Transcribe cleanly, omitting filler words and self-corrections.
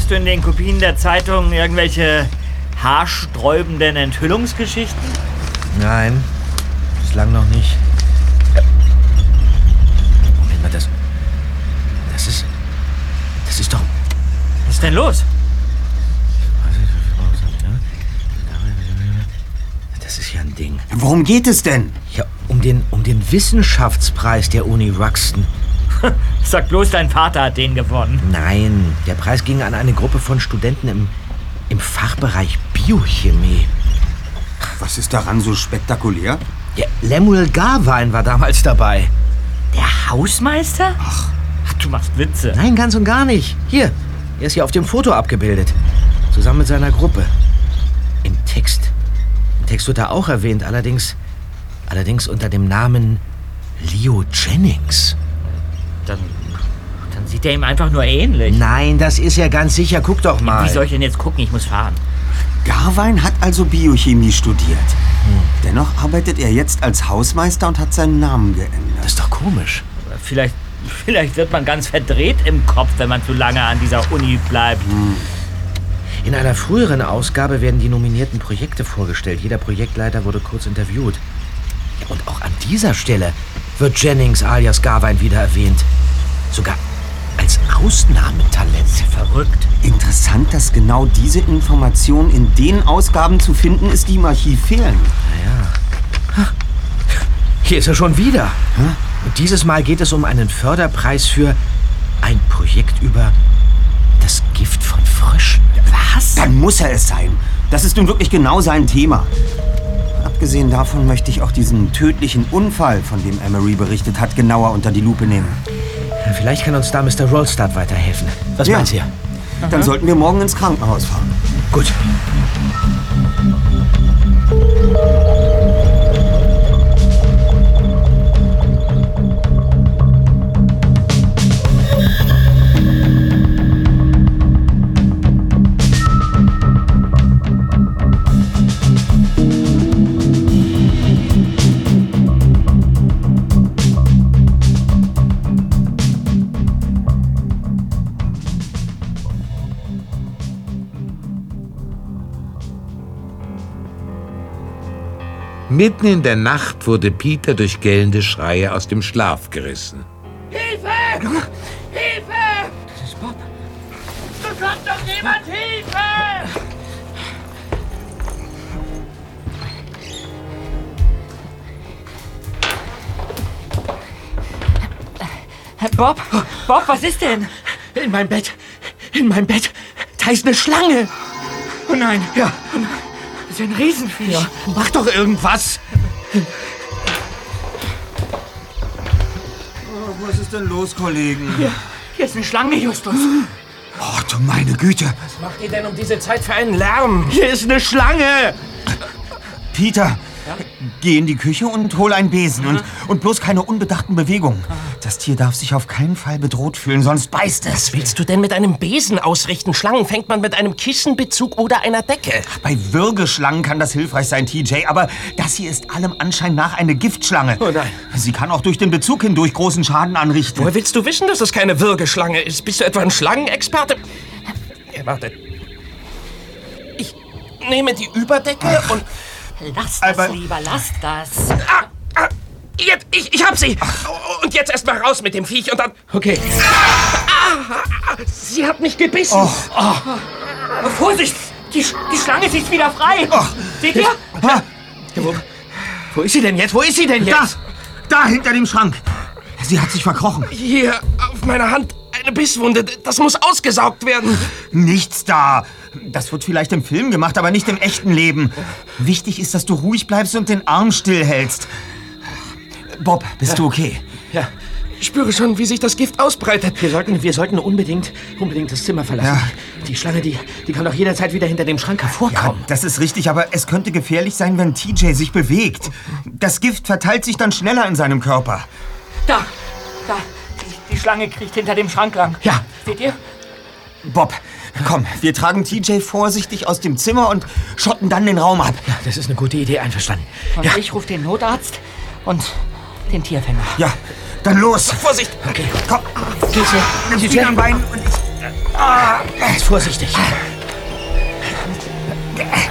Findest du in den Kopien der Zeitung irgendwelche haarsträubenden Enthüllungsgeschichten? Nein, bislang noch nicht. Moment mal, das ist doch... Was ist denn los? Das ist ja ein Ding. Worum geht es denn? Ja, um den Wissenschaftspreis der Uni Ruxton. Sag bloß, dein Vater hat den gewonnen. Nein, der Preis ging an eine Gruppe von Studenten im Fachbereich Biochemie. Was ist daran so spektakulär? Ja, Lemuel Garvine war damals dabei. Der Hausmeister? Ach, du machst Witze. Nein, ganz und gar nicht. Hier, er ist hier auf dem Foto abgebildet. Zusammen mit seiner Gruppe. Im Text wird er auch erwähnt, allerdings unter dem Namen Leo Jennings. Dann sieht er ihm einfach nur ähnlich. Nein, das ist er ganz sicher. Guck doch mal. Wie soll ich denn jetzt gucken? Ich muss fahren. Garvine hat also Biochemie studiert. Dennoch arbeitet er jetzt als Hausmeister und hat seinen Namen geändert. Das ist doch komisch. Vielleicht wird man ganz verdreht im Kopf, wenn man zu lange an dieser Uni bleibt. In einer früheren Ausgabe werden die nominierten Projekte vorgestellt. Jeder Projektleiter wurde kurz interviewt. Ja, und auch an dieser Stelle wird Jennings alias Garvine wieder erwähnt. Sogar als Ausnahmetalent. Verrückt. Interessant, dass genau diese Informationen in den Ausgaben zu finden ist, die im Archiv fehlen. Naja. Hier ist er schon wieder. Und dieses Mal geht es um einen Förderpreis für ein Projekt über das Gift von Fröschen. Was? Dann muss er es sein. Das ist nun wirklich genau sein Thema. Abgesehen davon möchte ich auch diesen tödlichen Unfall, von dem Emery berichtet hat, genauer unter die Lupe nehmen. Vielleicht kann uns da Mr. Rolstad weiterhelfen. Was meinst du? Dann sollten wir morgen ins Krankenhaus fahren. Gut. Mitten in der Nacht wurde Peter durch gellende Schreie aus dem Schlaf gerissen. Hilfe! Hilfe! Das ist Bob. Bekommt doch jemand Hilfe! Bob, was ist denn? In meinem Bett. Da ist eine Schlange. Oh nein. Ja. Das ist ein Riesenviech. Ja. Mach doch irgendwas. Oh, was ist denn los, Kollegen? Hier ist eine Schlange, Justus. Oh, du meine Güte. Was macht ihr denn um diese Zeit für einen Lärm? Hier ist eine Schlange. Peter, geh in die Küche und hol einen Besen und bloß keine unbedachten Bewegungen. Das Tier darf sich auf keinen Fall bedroht fühlen, sonst beißt es. Was willst du denn mit einem Besen ausrichten? Schlangen fängt man mit einem Kissenbezug oder einer Decke. Bei Würgeschlangen kann das hilfreich sein, TJ, aber das hier ist allem Anschein nach eine Giftschlange. Oh nein. Sie kann auch durch den Bezug hindurch großen Schaden anrichten. Woher willst du wissen, dass es keine Würgeschlange ist? Bist du etwa ein Schlangenexperte? Warte. Ich nehme die Überdecke und... Lass das lieber, lass das. Jetzt, ich hab sie! Und jetzt erst mal raus mit dem Viech und dann... Okay. Sie hat mich gebissen! Vorsicht! Die Schlange ist jetzt wieder frei! Seht ihr? Wo ist sie denn jetzt? Da hinter dem Schrank. Sie hat sich verkrochen. Hier, auf meiner Hand, eine Bisswunde. Das muss ausgesaugt werden. Nichts da. Das wird vielleicht im Film gemacht, aber nicht im echten Leben. Wichtig ist, dass du ruhig bleibst und den Arm stillhältst. Bob, bist du okay? Ja. Ich spüre schon, wie sich das Gift ausbreitet. Wir sollten unbedingt das Zimmer verlassen. Ja. Die Schlange, die kann doch jederzeit wieder hinter dem Schrank hervorkommen. Ja, das ist richtig, aber es könnte gefährlich sein, wenn TJ sich bewegt. Das Gift verteilt sich dann schneller in seinem Körper. Da. Die Schlange kriecht hinter dem Schrank lang. Ja. Seht ihr? Bob, komm, wir tragen TJ vorsichtig aus dem Zimmer und schotten dann den Raum ab. Ja, das ist eine gute Idee, einverstanden. Und ich rufe den Notarzt und den Tierfänger. Ja, dann los. Vorsicht! Okay. Komm, nimm sie am Bein und ich... Vorsichtig.